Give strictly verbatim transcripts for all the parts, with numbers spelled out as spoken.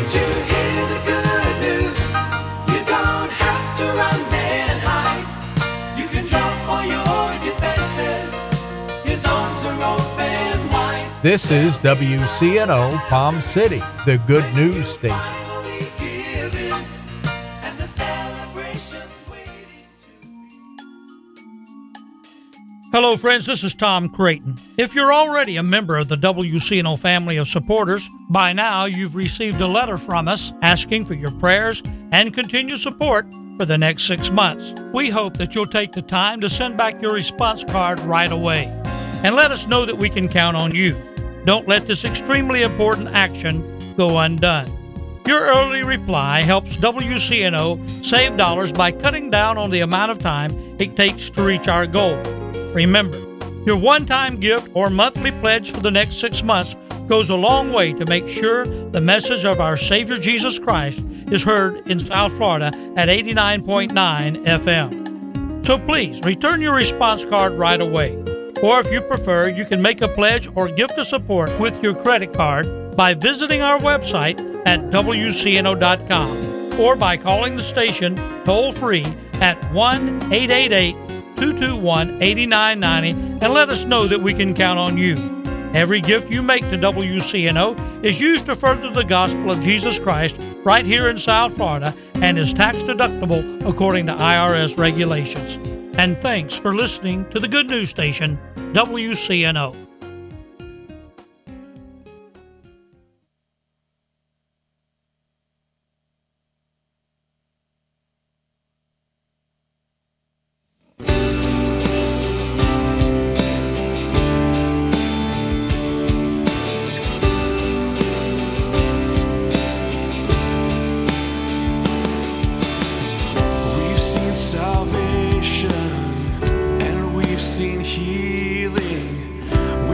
to hear the good news. You don't have to run and hide. You can drop all your defenses. His arms are open wide. This is W C N O Palm City, the good news station. Finally give in, and the celebration's waiting to be. Hello, friends. This is Tom Creighton. If you're already a member of the W C N O family of supporters, by now you've received a letter from us asking for your prayers and continued support for the next six months. We hope that you'll take the time to send back your response card right away and let us know that we can count on you. Don't let this extremely important action go undone. Your early reply helps W C N O save dollars by cutting down on the amount of time it takes to reach our goal. Remember, your one-time gift or monthly pledge for the next six months goes a long way to make sure the message of our Savior Jesus Christ is heard in South Florida at eighty-nine point nine F M. So please return your response card right away. Or if you prefer, you can make a pledge or gift of support with your credit card by visiting our website at W C N O dot com or by calling the station toll-free at one eight eight eight, two two one, eight nine nine zero and let us know that we can count on you. Every gift you make to W C N O is used to further the gospel of Jesus Christ right here in South Florida and is tax deductible according to I R S regulations. And thanks for listening to the good news station, W C N O. We've seen salvation and we've seen healing.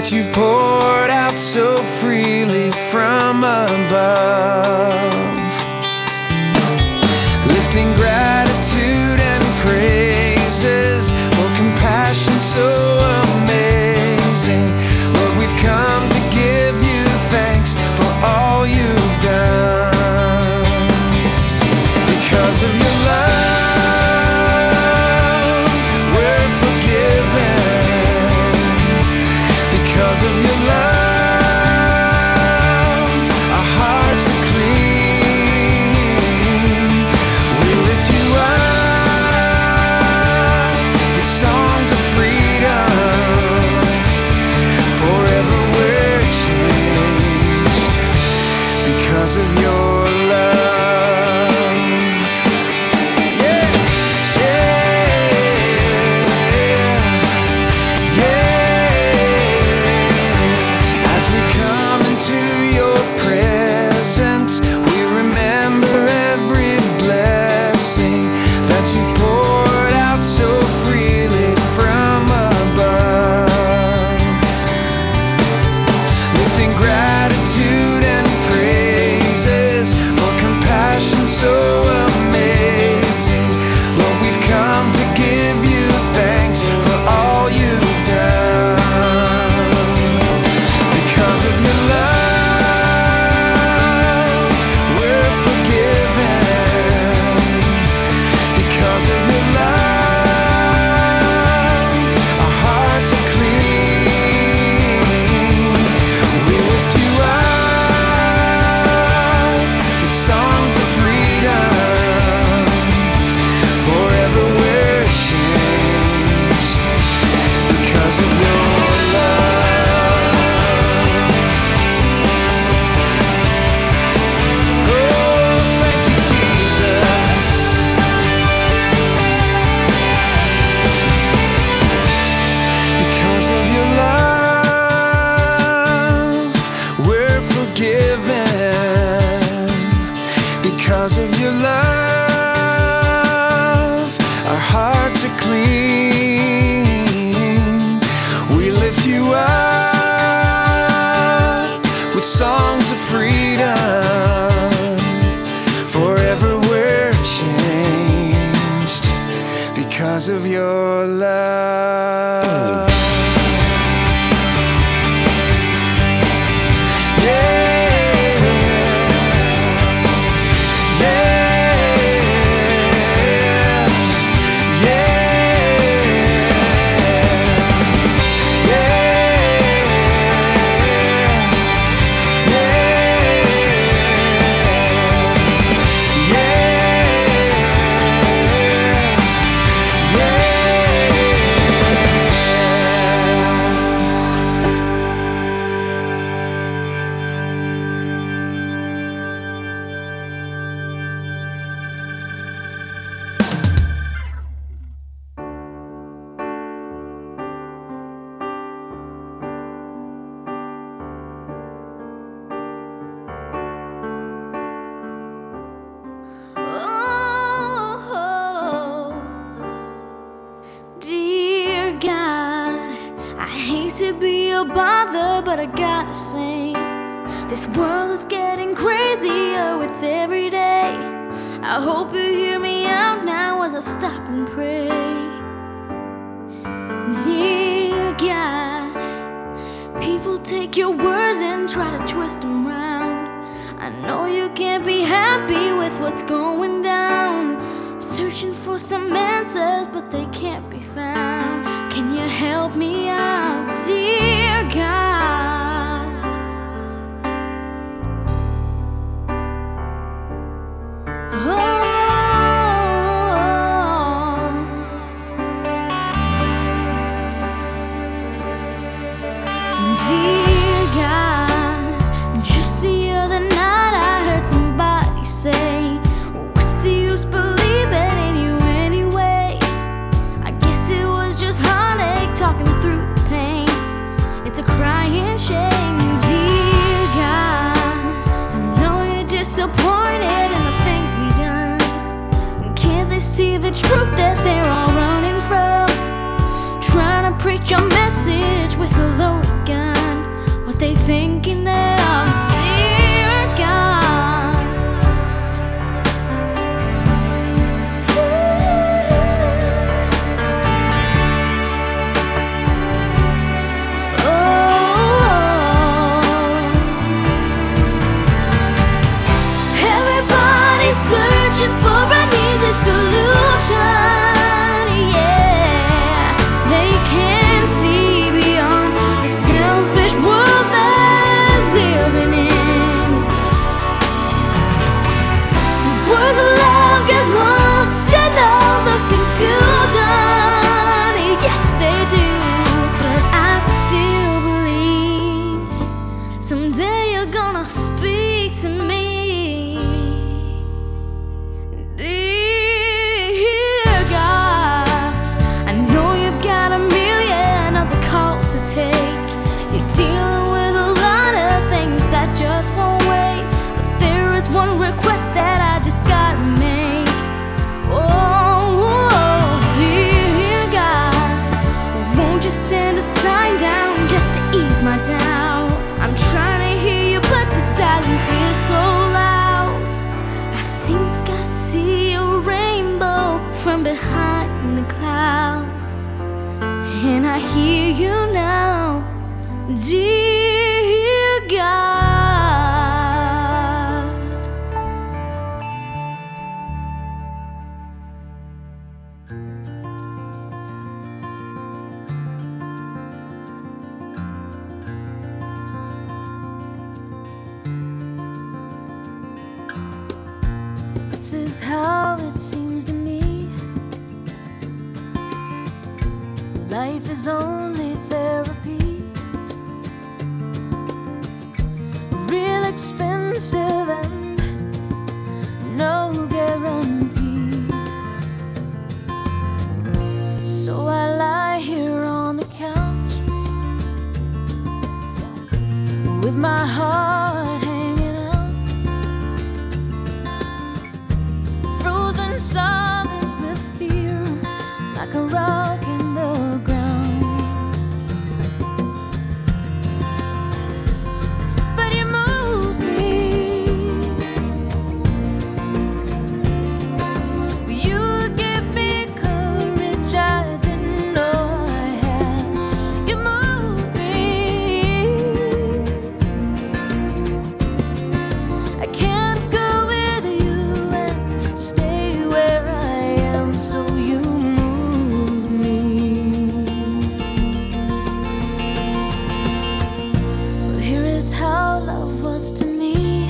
that you've poured out so freely from above. Lifting gratitude and praises for compassion so amazing. Lord, we've come to give you thanks for all you've done. Because of your love, we're forgiven. Because of your love, our hearts are clean. We lift you up with songs of freedom. Forever we're changed because of your love. Yeah, yeah, yeah. As we come into your presence, we remember every blessing that you've poured out so freely from above. Lifting gratitude and praises for compassion so amazing. Lord, we've come to give you thanks for all you've done. Because of your love, we're forgiven. Because of your love, our hearts are clean. We lift you up with songs of freedom. Forever we're changed because of your love. Oh, thank you, Jesus. Because of your love, we're forgiven. Because of your love, our hearts are clean. We lift you up with songs of freedom. Forever we're changed because of your love. Oh, dear God, I hate to be a bother, but I gotta say, this world is getting crazier with every day. I hope you hear me out now as I stop and pray. Dear God, people take your words and try to twist them round. I know you can't be happy with what's going down. I'm searching for some answers, but they can't be found. Can you help me out, dear God? Oh, dear God, just the other night I heard somebody say, what's the use believing in you anyway? I guess it was just heartache talking through the pain. It's a crying shame, dear God. I know you're disappointed in the things we done. Can't they see the truth that they're all running from? Trying to preach your message with a loaded gun. what they thinking now, dear God. Oh, everybody's searching for an easy solution. Yeah, they can't see beyond the selfish world they're living in. Words of love get lost in all the confusion. Yes, they do, but I still believe someday you're gonna speak to me. Dear God, I know you've got a million other calls to take. You're dealing with a lot of things that just won't wait. But there is one request that I just gotta make. Oh, dear God, won't you send a sign down just to ease my doubt? I'm trying to hear you, but the silence is so loud. I think I see a rainbow from behind the clouds, and I hear you now, dear God. This is how it seems to me. Life is only therapy, real expensive and no guarantees. So I lie here on the couch with my heart hanging out, frozen solid with fear, like a rock in the ground. But you move me, you give me courage I didn't know I had. You move me, I can't go with you and stay where I am, so you move me. Well, here is how love was to me.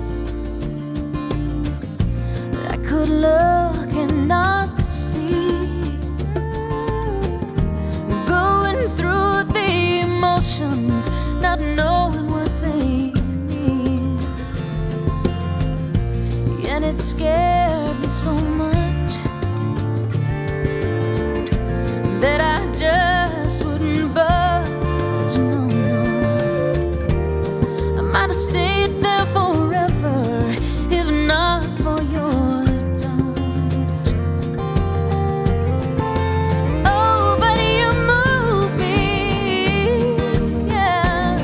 I could look and not see, going through the emotions, not knowing what they mean. And it scared me so much that I just wouldn't budge. No, no, I might have stayed there forever if not for your touch. Oh, but you move me, yeah,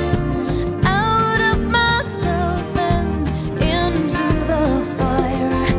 out of myself and into the fire.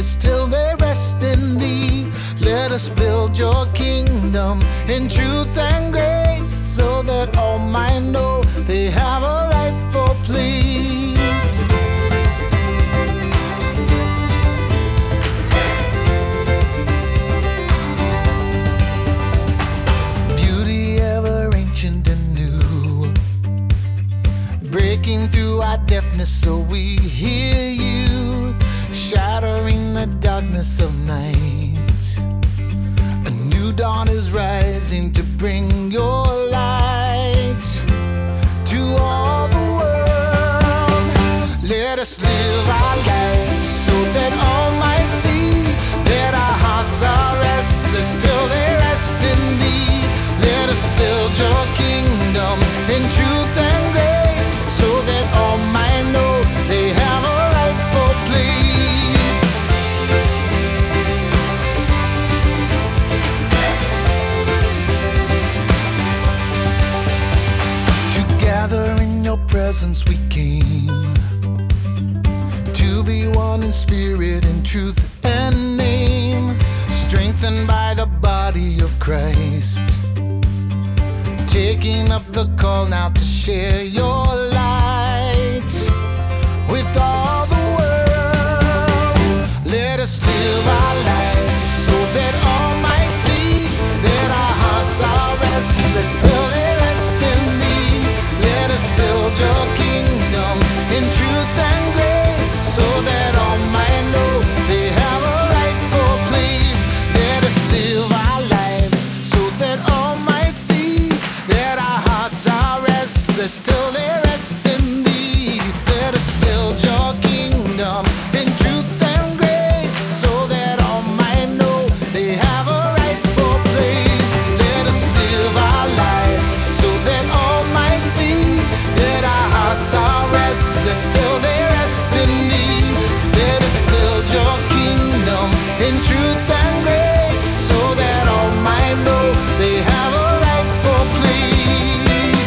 restless till they rest in thee. Let us build your kingdom in truth and grace, so that all might know they have a rightful place. Beauty ever ancient and new, breaking through our deafness so we hear you, shattering the darkness of night. A new dawn is rising to bring your light to all the world. Let us live our lives so that all might see that our hearts are restless till they rest in thee. Let us build your kingdom in truth and grace, so that all might know they have a rightful place. Together in your presence we came, to be one in spirit and truth and name, strengthened by the body of Christ, taking up the call now to share your light with all the world. Let us live our lives so that all might see that our hearts are restless till they rest in thee. Let us build your kingdom in truth and grace, so that all might know they have a rightful place. Let us live our lives so that all might see that our hearts are restless till they rest in thee. Let us build your kingdom in truth and grace, so that all might know they have a rightful place. Let us live our lives so that all might see that our hearts are restless till they rest in thee. Let us build your kingdom in truth and grace, so that all might know they have a rightful place.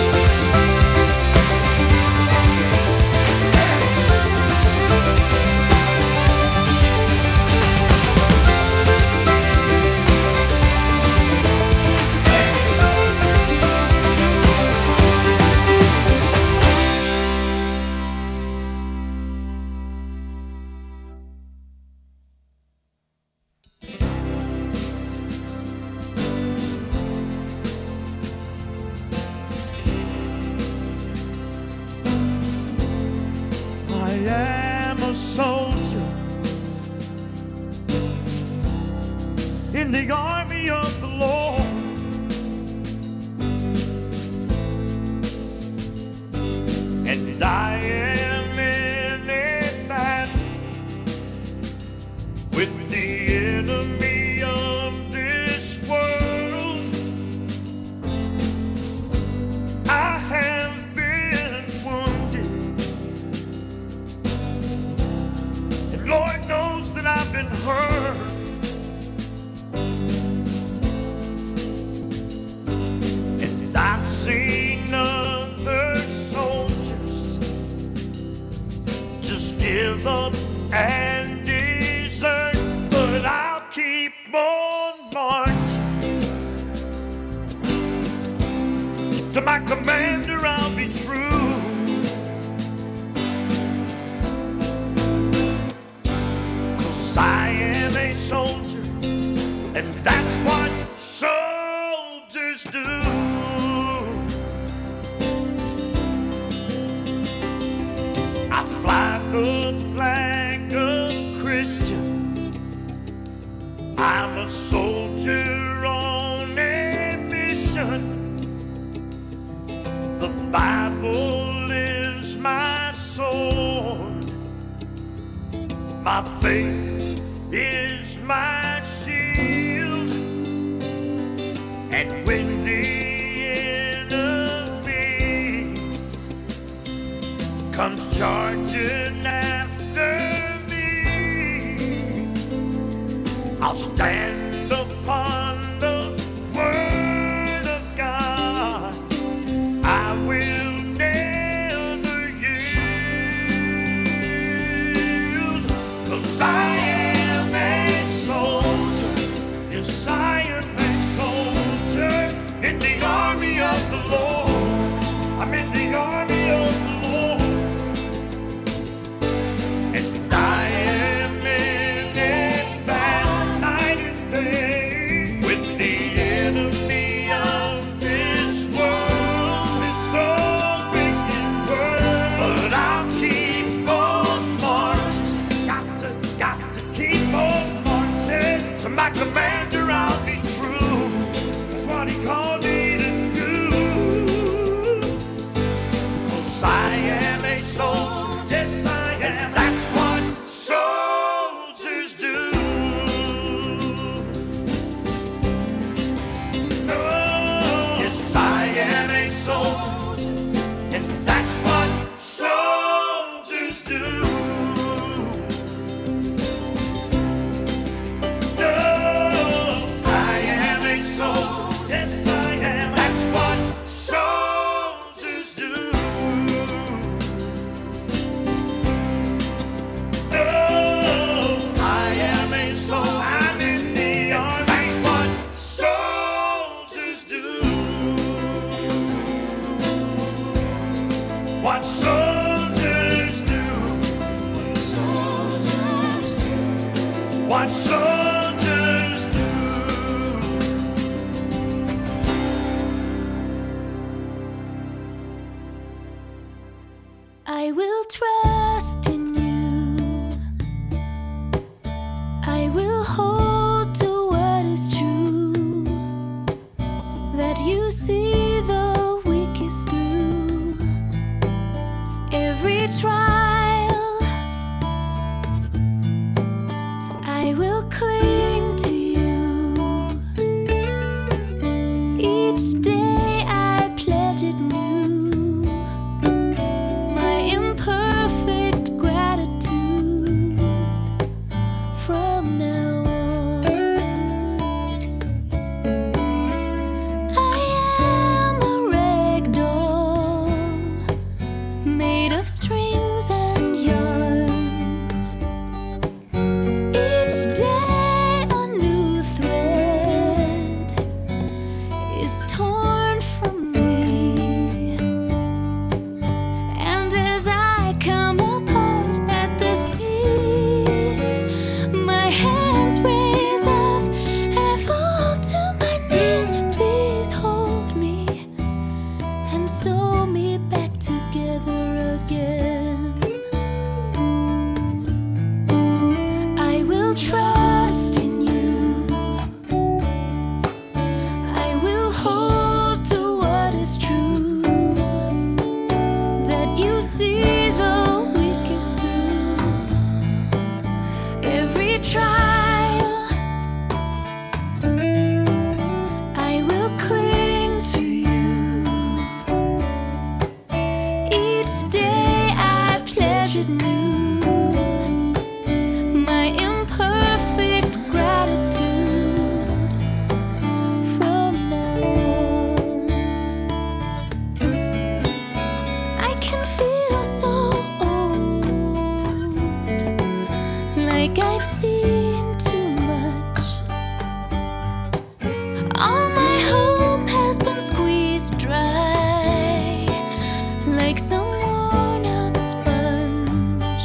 I am a soldier in the army of the Lord, and I am in a battle with the enemy of this world. I have been wounded, and Lord knows that I've been hurt. And I've seen other soldiers just give up and desert, but I'll keep on marching. To my commander I'll be true, 'cause I am a soldier, and that's what soldiers do. I fly the flag of Christian. I'm a soldier on a mission. The Bible is my sword. My faith is my shield. And when the enemy comes charging after me, I'll stand upon the word of God. I will never yield, 'cause I am what soldiers do. I will trust in you. I will hold to what is true. That you see the weakest through every trial. I will cling to you. Each day I pledge it new. My imperfect gratitude from now on. I am a rag doll made of strings and yarns. Each day a new thread is torn from me. And as I come apart at the seams, my hands raise up and I fall to my knees. Please hold me and sew me back together again. I will trust in you. I will hold to what is true. That you see the weakest through every trial. I will cling to you. Each day I pledge it new. My imperfect gratitude from now on. I can feel so old, like I've seen too much. All my hope has been squeezed dry, like some worn out sponge.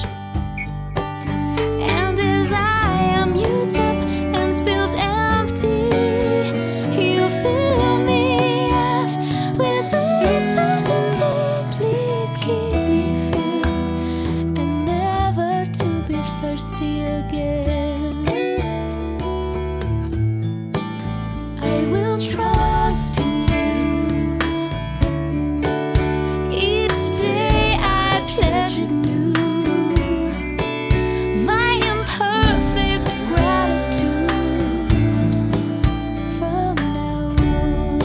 And as I am used up and spilled empty, you fill me up with sweet certainty. Please keep me filled and never to be thirsty again. I will trust in you. Each day I pledge it new. My imperfect gratitude from now on.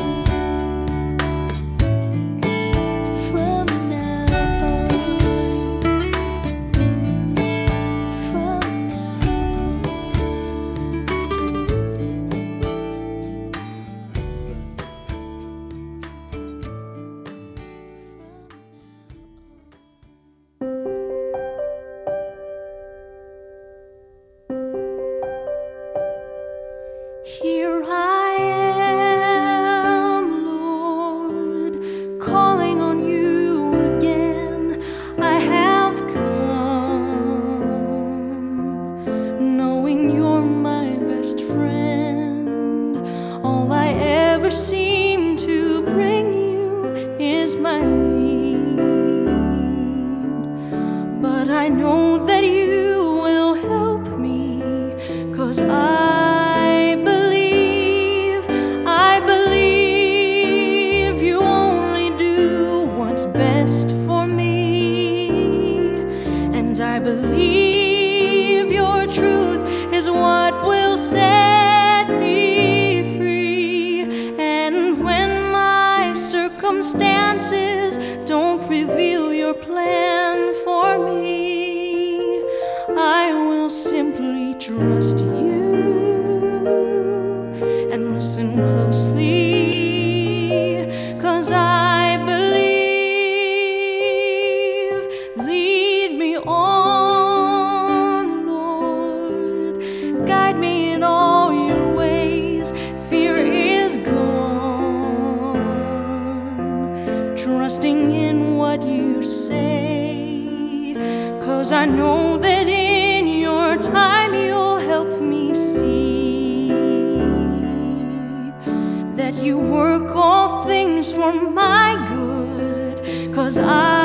From now on. From now Here I am, Lord, calling on you again. I have come, knowing you're my best friend. All I ever seem to bring you is my need, but I know that you will help me, 'cause I believe, I believe you only do what's best for me, and I believe your truth is what will set me free. And when my circumstances don't reveal your plan for me, I will simply trust you and listen closely, 'cause I believe. Lead me on, Lord, guide me in all your ways. Fear is gone, trusting in what you say, 'cause I know that in your time you'll help me you work all things for my good, 'cause I